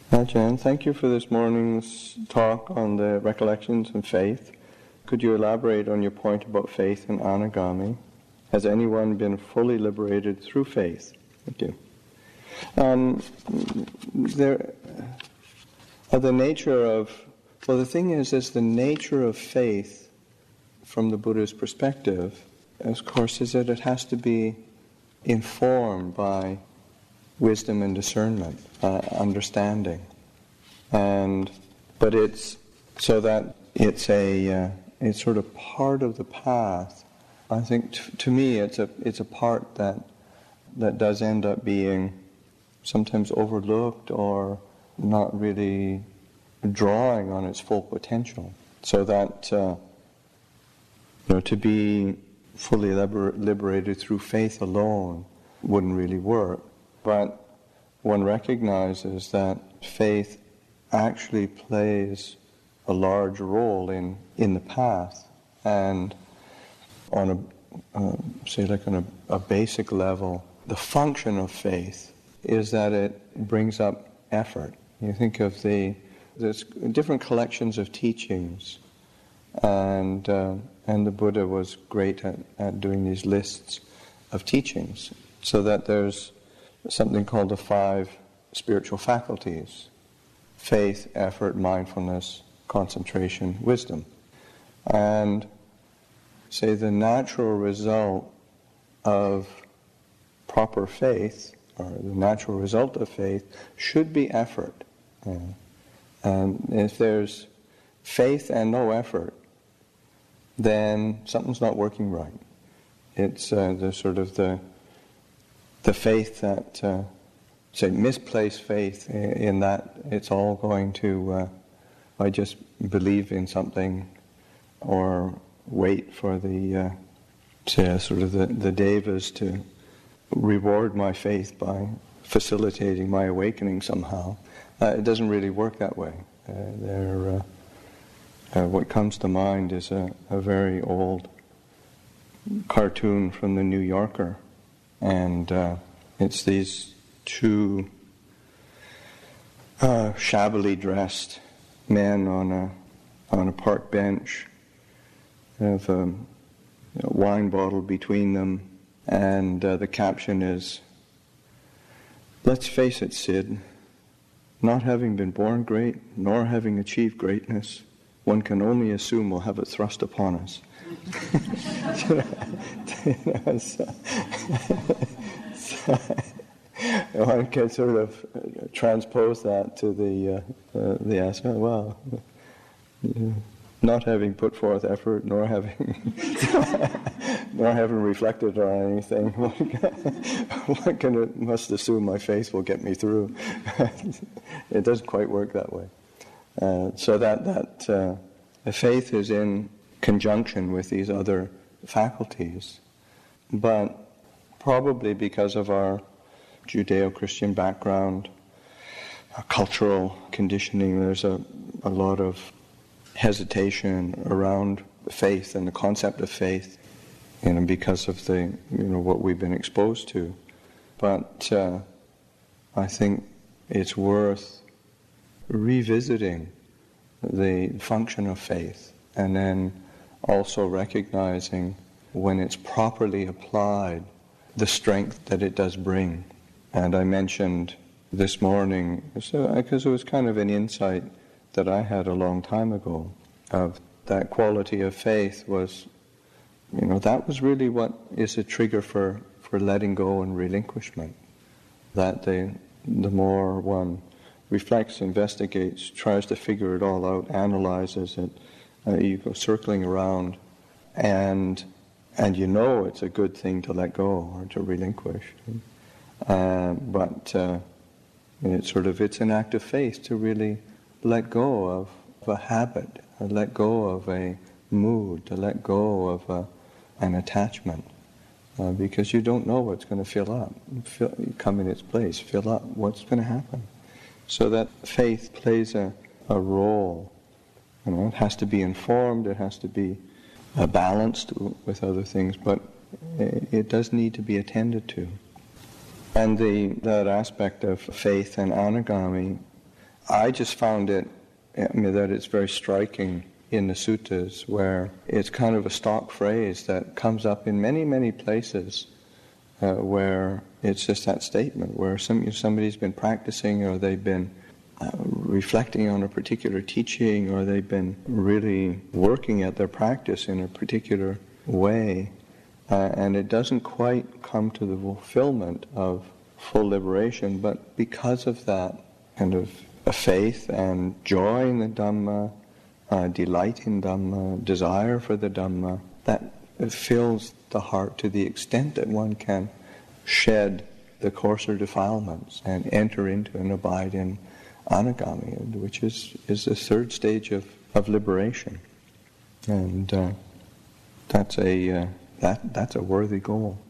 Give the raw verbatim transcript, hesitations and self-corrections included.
Ajahn, thank you for this morning's talk on the recollections and faith. Could you elaborate on your point about faith and anagami? Has anyone been fully liberated through faith? Thank you. Um, there, uh, the nature of, well, the thing is, is the nature of faith from the Buddha's perspective, of course, is that it has to be informed by wisdom and discernment, uh, understanding, and but it's so that it's a uh, it's sort of part of the path. I think t- to me it's a it's a part that that does end up being sometimes overlooked or not really drawing on its full potential. So that uh, you know, to be fully liber- liberated through faith alone wouldn't really work. But one recognizes that faith actually plays a large role in, in the path, and on a, uh, say like on a, a basic level, the function of faith is that it brings up effort. You think of the, there's different collections of teachings, and uh, and the Buddha was great at, at doing these lists of teachings, so that there's something called the five spiritual faculties: faith, effort, mindfulness, concentration, wisdom. And say the natural result of proper faith, or the natural result of faith, should be effort. Uh, and if there's faith and no effort, then something's not working right. It's uh, the sort of the the faith that, uh, say, misplaced faith in that it's all going to, uh, I just believe in something, or wait for the, uh, say, sort of the, the devas to reward my faith by facilitating my awakening somehow. Uh, it doesn't really work that way. Uh, they're, uh, uh, what comes to mind is a, a very old cartoon from the New Yorker. And uh, it's these two uh, shabbily dressed men on a on a park bench. They have a, a wine bottle between them, and uh, the caption is, "Let's face it, Sid, not having been born great, nor having achieved greatness, one can only assume we'll have it thrust upon us." you know, so, so, one can sort of transpose that to the uh, uh, the aspect. Well, yeah, not having put forth effort, nor having nor having reflected on anything, one can must assume my faith will get me through. It doesn't quite work that way. Uh, so that that uh, the faith is in conjunction with these other faculties, but probably because of our Judeo-Christian background, our cultural conditioning, there's a, a lot of hesitation around faith and the concept of faith, you know, because of the, you know, what we've been exposed to. But uh, I think it's worth revisiting the function of faith, and then also recognizing when it's properly applied, the strength that it does bring. And I mentioned this morning, so, because it was kind of an insight that I had a long time ago, of that quality of faith was, you know, that was really what is a trigger for, for letting go and relinquishment. That the, the more one reflects, investigates, tries to figure it all out, analyzes it, Uh, you go circling around, and and you know it's a good thing to let go or to relinquish. Uh, but uh, it's sort of it's an act of faith to really let go of, of a habit, to let go of a mood, to let go of a, an attachment, uh, because you don't know what's going to fill up, fill, come in its place, fill up. What's going to happen? So that faith plays a, a role. You know, it has to be informed, it has to be uh, balanced with other things, but it, it does need to be attended to. And the that aspect of faith and anagami, I just found it, I mean, that it's very striking in the suttas, where it's kind of a stock phrase that comes up in many, many places, uh, where it's just that statement, where some, somebody's been practicing, or they've been uh, reflecting on a particular teaching, or they've been really working at their practice in a particular way, uh, and it doesn't quite come to the fulfillment of full liberation, but because of that kind of a faith and joy in the Dhamma, uh, delight in Dhamma, desire for the Dhamma, that fills the heart to the extent that one can shed the coarser defilements and enter into and abide in anagami, which is, is the third stage of, of liberation. And uh, that's a uh, that that's a worthy goal.